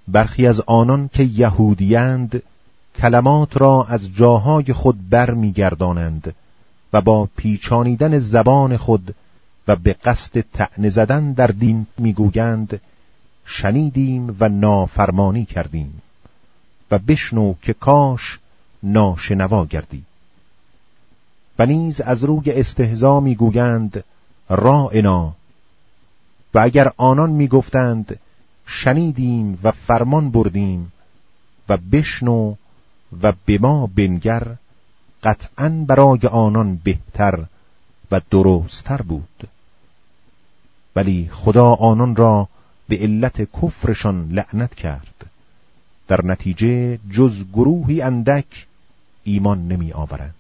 برخی از آنان که یهودیند کلمات را از جاهای خود بر می‌گردانند و با پیچانیدن زبان خود و به قصد طعنه زدن در دین میگویند شنیدیم و نافرمانی کردیم و بشنو که کاش ناشنوا گردی. و نیز از روی استهزا میگویند راعنا، و اگر آنان میگفتند شنیدیم و فرمان بردیم و بشنو و به ما بنگر، قطعاً برای آنان بهتر و درست‌تر بود. ولی خدا آنان را به علت کفرشان لعنت کرد، در نتیجه جز گروهی اندک ایمان نمی آورند.